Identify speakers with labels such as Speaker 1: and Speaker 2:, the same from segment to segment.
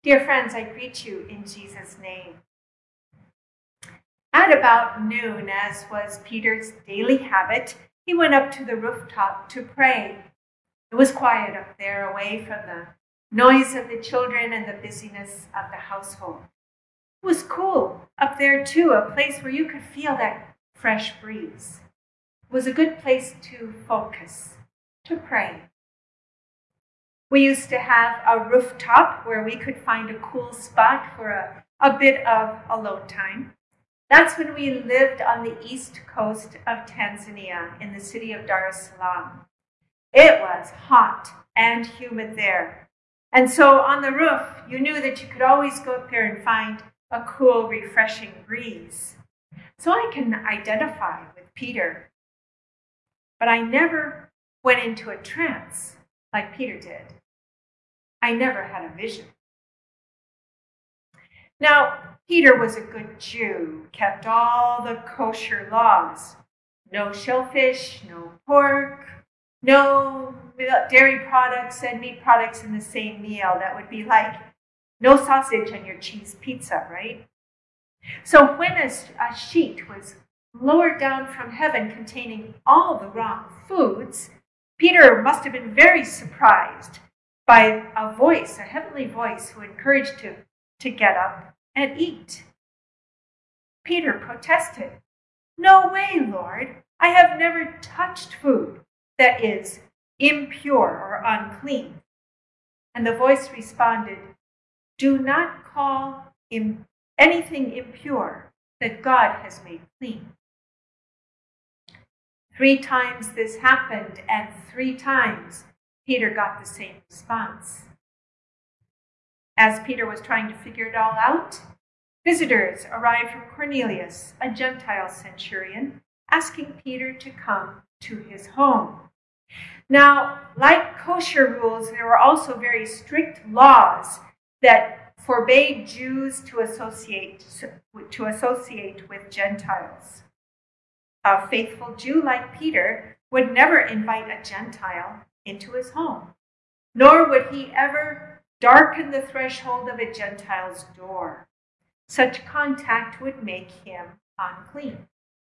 Speaker 1: Dear friends, I greet you in Jesus' name. At about noon, as was Peter's daily habit, he went up to the rooftop to pray. It was quiet up there, away from the noise of the children and the busyness of the household. It was cool up there too, a place where you could feel that fresh breeze. It was a good place to focus, to pray. We used to have a rooftop where we could find a cool spot for a bit of alone time. That's when we lived on the east coast of Tanzania in the city of Dar es Salaam. It was hot and humid there. And so on the roof, you knew that you could always go up there and find a cool, refreshing breeze. So I can identify with Peter. But I never went into a trance like Peter did. I never had a vision. Now, Peter was a good Jew, kept all the kosher laws. No shellfish, no pork, no dairy products and meat products in the same meal. That would be like no sausage on your cheese pizza, right? So when a sheet was lowered down from heaven containing all the wrong foods, Peter must have been very surprised by a voice, a heavenly voice, who encouraged him to get up and eat. Peter protested, "No way, Lord. I have never touched food that is impure or unclean." And the voice responded, "Do not call anything impure that God has made clean." 3 times this happened, and 3 times Peter got the same response. As Peter was trying to figure it all out, visitors arrived from Cornelius, a Gentile centurion, asking Peter to come to his home. Now, like kosher rules, there were also very strict laws that forbade Jews to associate with Gentiles. A faithful Jew like Peter would never invite a Gentile into his home, nor would he ever darken the threshold of a Gentile's door. Such contact would make him unclean.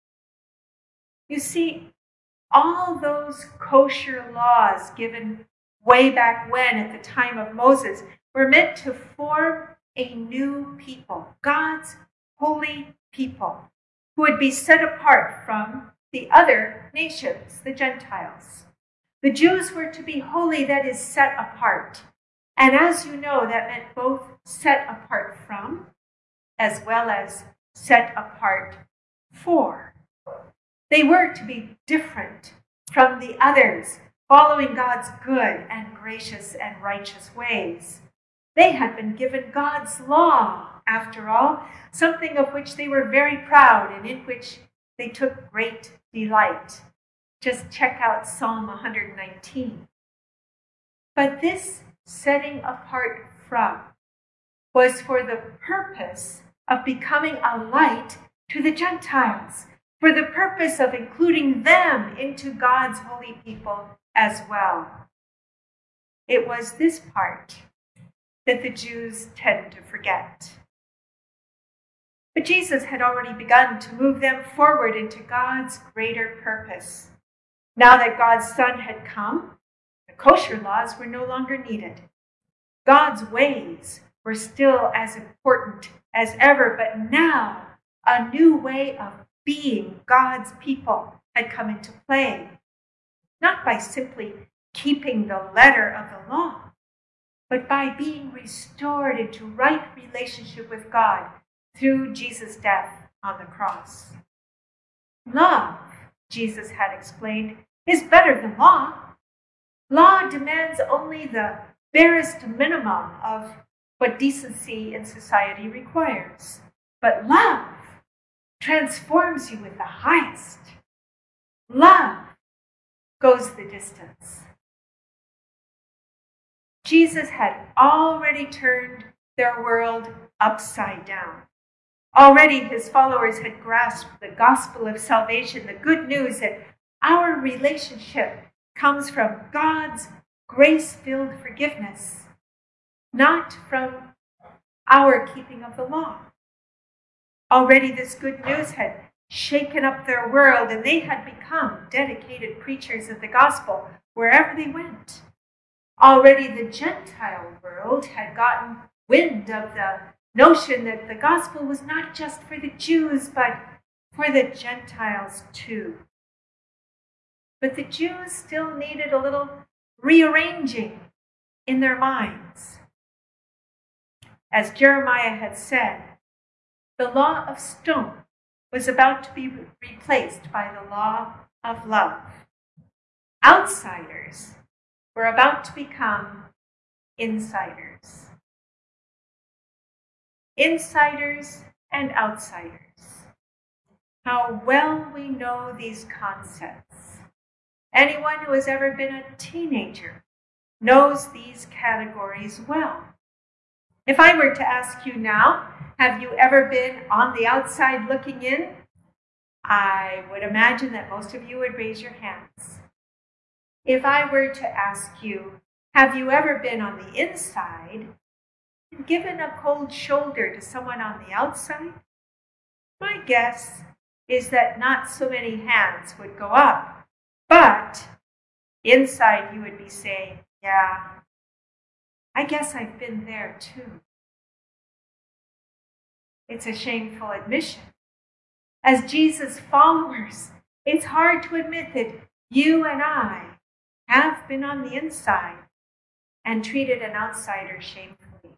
Speaker 1: You see, all those kosher laws given way back when at the time of Moses were meant to form a new people, God's holy people, who would be set apart from the other nations, the Gentiles. The Jews were to be holy, that is, set apart. And as you know, that meant both set apart from as well as set apart for. They were to be different from the others, following God's good and gracious and righteous ways. They had been given God's law, after all, something of which they were very proud and in which they took great delight. Just check out Psalm 119. But this setting apart from was for the purpose of becoming a light to the Gentiles, for the purpose of including them into God's holy people as well. It was this part that the Jews tend to forget. But Jesus had already begun to move them forward into God's greater purpose. Now that God's Son had come, the kosher laws were no longer needed. God's ways were still as important as ever, but now a new way of being God's people had come into play, not by simply keeping the letter of the law, but by being restored into right relationship with God through Jesus' death on the cross. Love, Jesus had explained, is better than law. Law demands only the barest minimum of what decency in society requires. But love transforms you with the highest. Love goes the distance. Jesus had already turned their world upside down. Already his followers had grasped the gospel of salvation, the good news that our relationship comes from God's grace-filled forgiveness, not from our keeping of the law. Already this good news had shaken up their world, and they had become dedicated preachers of the gospel wherever they went. Already the Gentile world had gotten wind of the notion that the gospel was not just for the Jews, but for the Gentiles too. But the Jews still needed a little rearranging in their minds. As Jeremiah had said, the law of stone was about to be replaced by the law of love. Outsiders were about to become insiders. Insiders and outsiders. How well we know these concepts. Anyone who has ever been a teenager knows these categories well. If I were to ask you now, have you ever been on the outside looking in? I would imagine that most of you would raise your hands. If I were to ask you, have you ever been on the inside and given a cold shoulder to someone on the outside? My guess is that not so many hands would go up, but inside you would be saying, yeah, I guess I've been there too. It's a shameful admission. As Jesus followers, it's hard to admit that you and I have been on the inside and treated an outsider shamefully.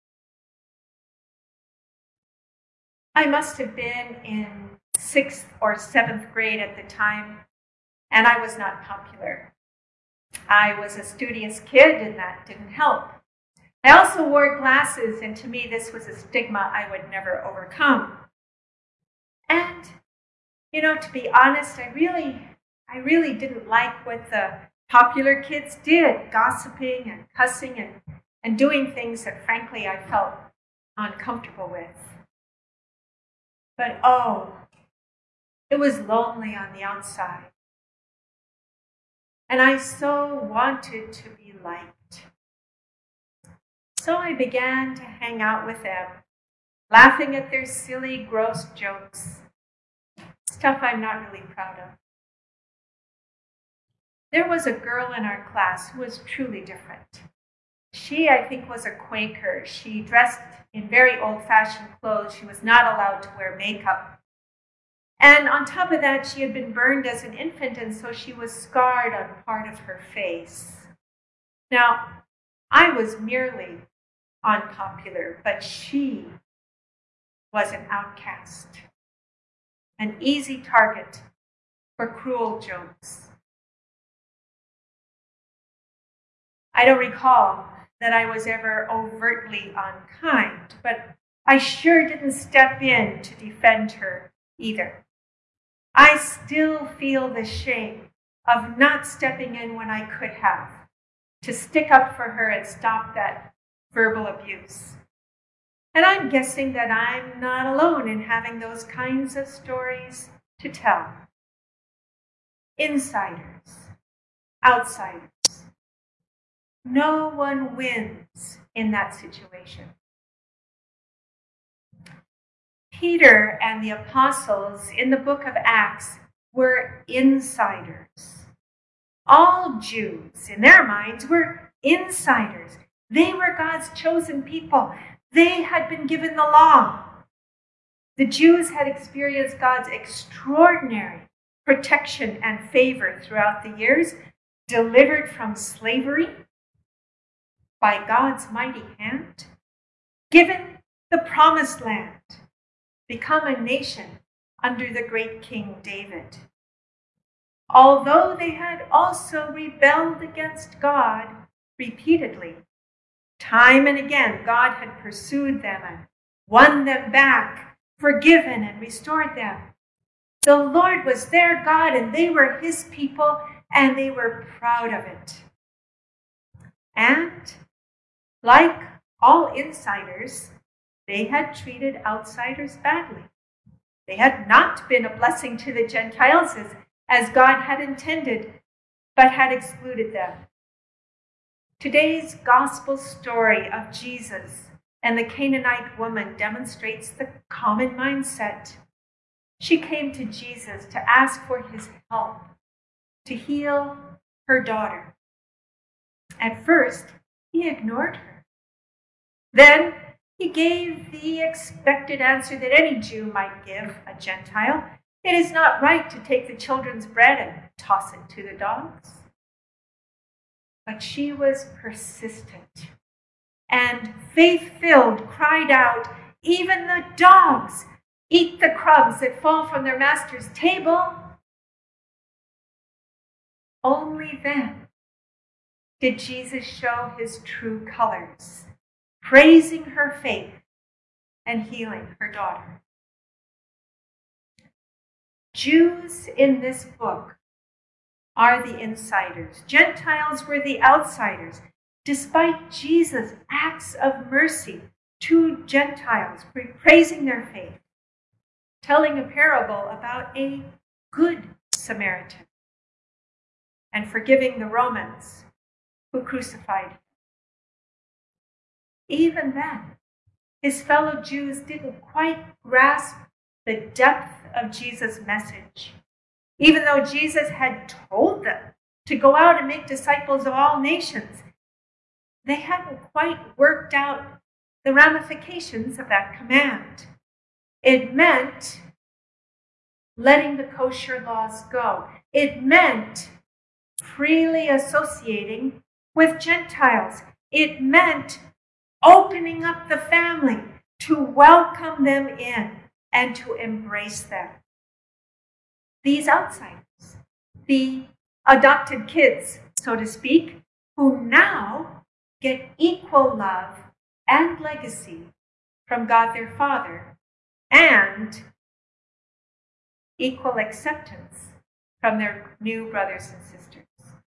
Speaker 1: I must have been in 6th or 7th grade at the time, and I was not popular. I was a studious kid, and that didn't help. I also wore glasses, and to me this was a stigma I would never overcome. And, to be honest, I really didn't like what the popular kids did, gossiping and cussing and doing things that frankly I felt uncomfortable with. But it was lonely on the outside. And I so wanted to be liked. So I began to hang out with them, laughing at their silly, gross jokes, stuff I'm not really proud of. There was a girl in our class who was truly different. She, I think, was a Quaker. She dressed in very old-fashioned clothes. She was not allowed to wear makeup. And on top of that, she had been burned as an infant, and so she was scarred on part of her face. Now, I was merely unpopular, but she was an outcast, an easy target for cruel jokes. I don't recall that I was ever overtly unkind, but I sure didn't step in to defend her either. I still feel the shame of not stepping in when I could have, to stick up for her and stop that verbal abuse. And I'm guessing that I'm not alone in having those kinds of stories to tell. Insiders, outsiders. No one wins in that situation. Peter and the apostles in the book of Acts were insiders. All Jews, in their minds, were insiders. They were God's chosen people. They had been given the law. The Jews had experienced God's extraordinary protection and favor throughout the years, delivered from slavery by God's mighty hand, given the promised land, become a nation under the great King David. Although they had also rebelled against God repeatedly, time and again God had pursued them and won them back, forgiven and restored them. The Lord was their God and they were his people, and they were proud of it. And like all insiders, they had treated outsiders badly. They had not been a blessing to the Gentiles as God had intended, but had excluded them. Today's gospel story of Jesus And the Canaanite woman demonstrates the common mindset. She came to Jesus to ask for his help to heal her daughter. At first, he ignored her. Then he gave the expected answer that any Jew might give a Gentile. It is not right to take the children's bread and toss it to the dogs. But she was persistent and faith-filled, cried out, "Even the dogs eat the crumbs that fall from their master's table." Only then did Jesus show his true colors, praising her faith and healing her daughter. Jews in this book are the insiders. Gentiles were the outsiders. Despite Jesus' acts of mercy to Gentiles, praising their faith, telling a parable about a good Samaritan, and forgiving the Romans who crucified him. Even then, his fellow Jews didn't quite grasp the depth of Jesus' message. Even though Jesus had told them to go out and make disciples of all nations, they hadn't quite worked out the ramifications of that command. It meant letting the kosher laws go. It meant freely associating with Gentiles. It meant opening up the family to welcome them in and to embrace them. These outsiders, the adopted kids, so to speak, who now get equal love and legacy from God their Father and equal acceptance from their new brothers and sisters.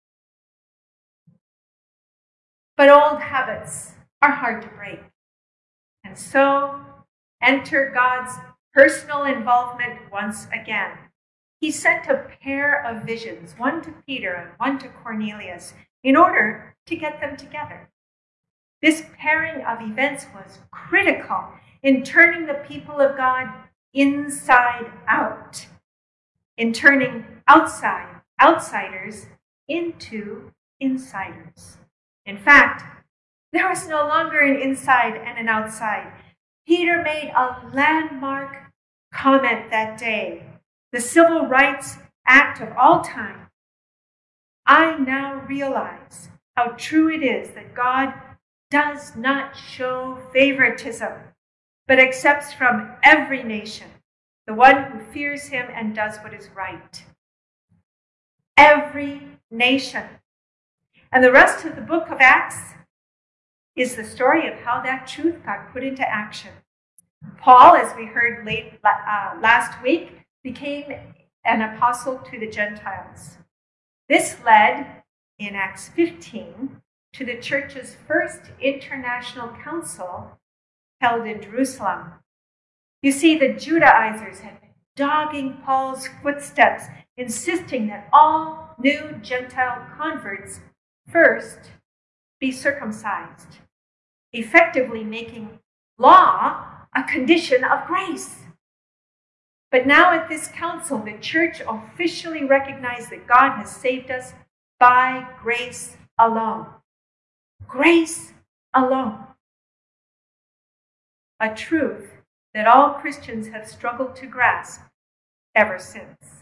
Speaker 1: But old habits are hard to break. And so enter God's personal involvement once again. He sent a pair of visions, one to Peter and one to Cornelius, in order to get them together. This pairing of events was critical in turning the people of God inside out, in turning outsiders into insiders. In fact, there was no longer an inside and an outside. Peter made a landmark comment that day, the civil rights act of all time. "I now realize how true it is that God does not show favoritism, but accepts from every nation the one who fears him and does what is right." Every nation. And the rest of the book of Acts is the story of how that truth got put into action. Paul, as we heard last week, became an apostle to the Gentiles. This led, in Acts 15, to the church's first international council held in Jerusalem. You see, the Judaizers had been dogging Paul's footsteps, insisting that all new Gentile converts first be circumcised, effectively making law a condition of grace. But now at this council, the church officially recognized that God has saved us by grace alone. Grace alone. A truth that all Christians have struggled to grasp ever since.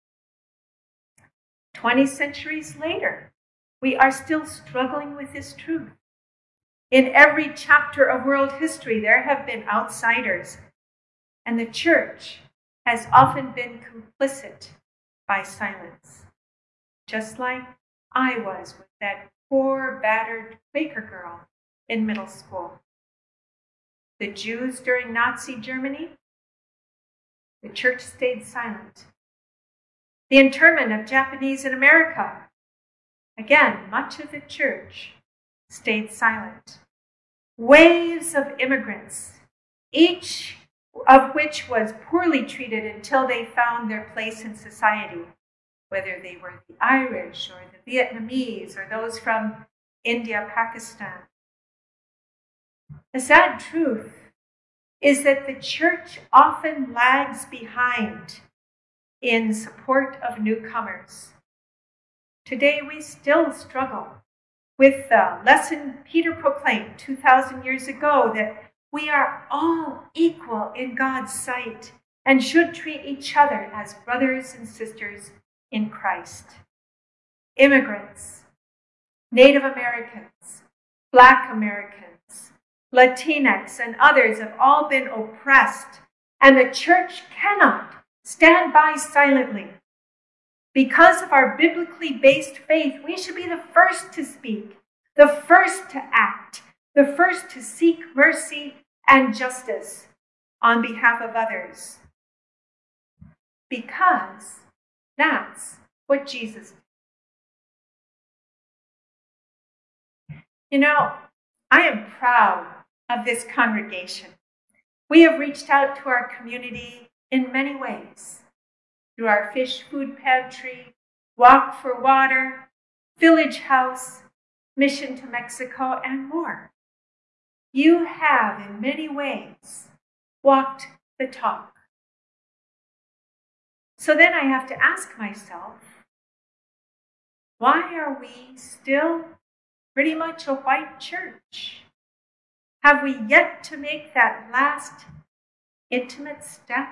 Speaker 1: 20 centuries later, we are still struggling with this truth. In every chapter of world history, there have been outsiders, and the church has often been complicit by silence, just like I was with that poor, battered Quaker girl in middle school. The Jews during Nazi Germany, the church stayed silent. The internment of Japanese in America, again, much of the church stayed silent. Waves of immigrants, each of which was poorly treated until they found their place in society, whether they were the Irish or the Vietnamese or those from India, Pakistan. The sad truth is that the church often lags behind in support of newcomers. Today we still struggle with the lesson Peter proclaimed 2,000 years ago, that we are all equal in God's sight and should treat each other as brothers and sisters in Christ. Immigrants, Native Americans, Black Americans, Latinx, and others have all been oppressed, and the church cannot stand by silently. Because of our biblically based faith, we should be the first to speak, the first to act, the first to seek mercy and justice on behalf of others. Because that's what Jesus did. You know, I am proud of this congregation. We have reached out to our community in many ways. Through our fish food pantry, Walk for Water, Village House, Mission to Mexico, and more. You have, in many ways, walked the talk. So then I have to ask myself, why are we still pretty much a white church? Have we yet to make that last intimate step?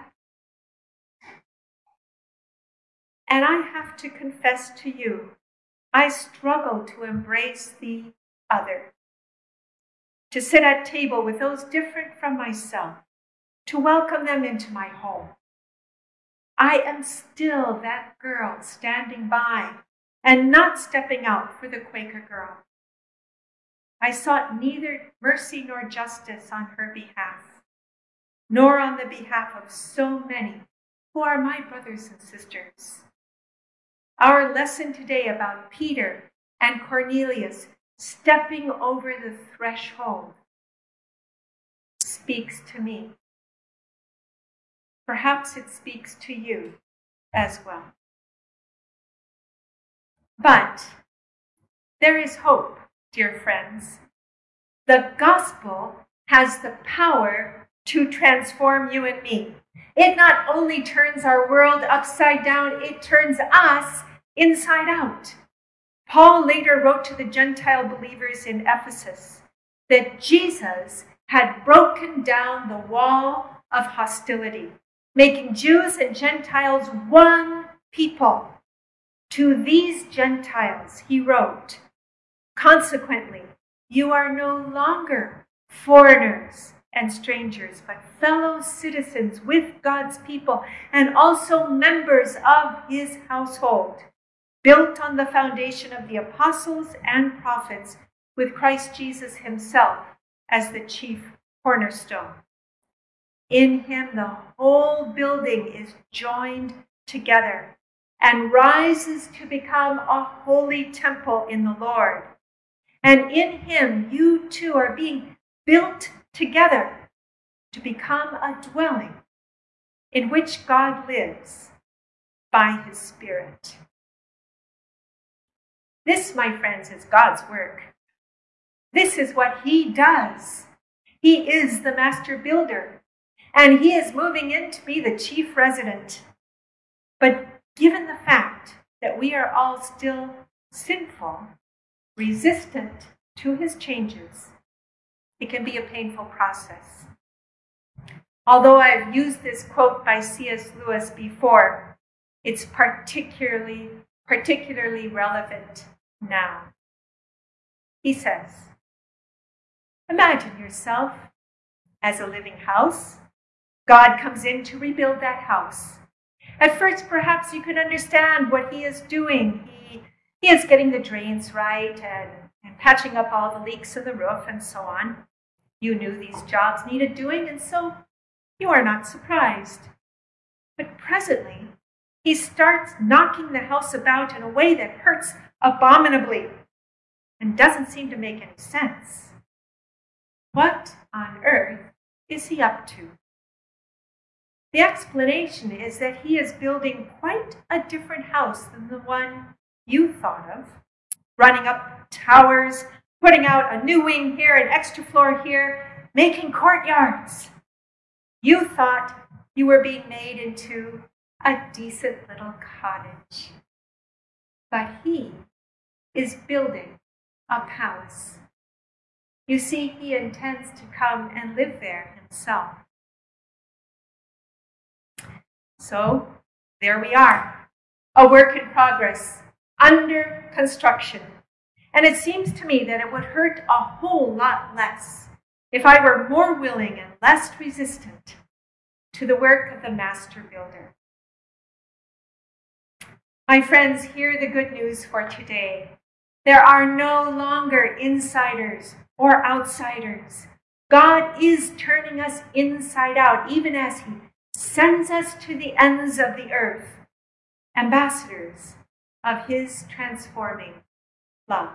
Speaker 1: And I have to confess to you, I struggle to embrace the other, to sit at table with those different from myself, to welcome them into my home. I am still that girl standing by and not stepping out for the Quaker girl. I sought neither mercy nor justice on her behalf, nor on the behalf of so many who are my brothers and sisters. Our lesson today about Peter and Cornelius stepping over the threshold speaks to me. Perhaps it speaks to you as well. But there is hope, dear friends. The gospel has the power to transform you and me. It not only turns our world upside down, it turns us inside out. Paul later wrote to the Gentile believers in Ephesus that Jesus had broken down the wall of hostility, making Jews and Gentiles one people. To these Gentiles, he wrote, consequently, you are no longer foreigners and strangers, but fellow citizens with God's people and also members of his household, built on the foundation of the apostles and prophets, with Christ Jesus himself as the chief cornerstone. In him, the whole building is joined together and rises to become a holy temple in the Lord. And in him, you too are being built together to become a dwelling in which God lives by his Spirit. This, my friends, is God's work. This is what he does. He is the master builder, and he is moving in to be the chief resident. But given the fact that we are all still sinful, resistant to his changes, it can be a painful process. Although I've used this quote by C.S. Lewis before, it's particularly relevant now. He says, imagine yourself as a living house. God comes in to rebuild that house. At first, perhaps you can understand what he is doing. He is getting the drains right and patching up all the leaks in the roof and so on. You knew these jobs needed doing, and so you are not surprised. But presently, he starts knocking the house about in a way that hurts abominably and doesn't seem to make any sense. What on earth is he up to? The explanation is that he is building quite a different house than the one you thought of, running up towers, putting out a new wing here, an extra floor here, making courtyards. You thought you were being made into a decent little cottage. But he is building a palace. You see, he intends to come and live there himself. So, there we are, a work in progress, under construction. And it seems to me that it would hurt a whole lot less if I were more willing and less resistant to the work of the master builder. My friends, hear the good news for today. There are no longer insiders or outsiders. God is turning us inside out, even as he sends us to the ends of the earth, ambassadors of his transforming love.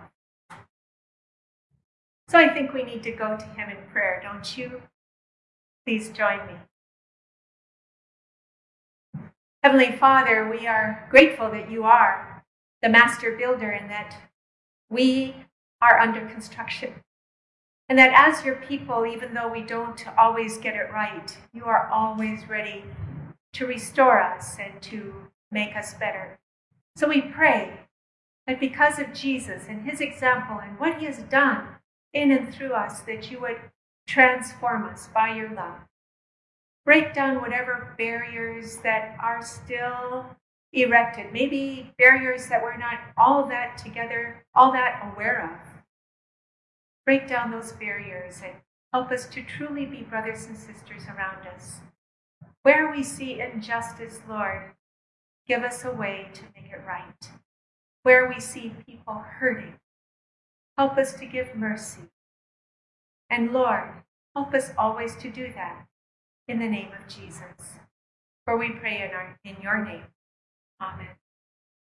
Speaker 1: So I think we need to go to him in prayer, don't you? Please join me. Heavenly Father, we are grateful that you are the master builder and that we are under construction. And that as your people, even though we don't always get it right, you are always ready to restore us and to make us better. So we pray that because of Jesus and his example and what he has done in and through us, that you would transform us by your love. Break down whatever barriers that are still erected, maybe barriers that we're not all that aware of. Break down those barriers and help us to truly be brothers and sisters around us. Where we see injustice, Lord, give us a way to make it right. Where we see people hurting, help us to give mercy. And Lord, help us always to do that in the name of Jesus. For we pray in your name. Amen.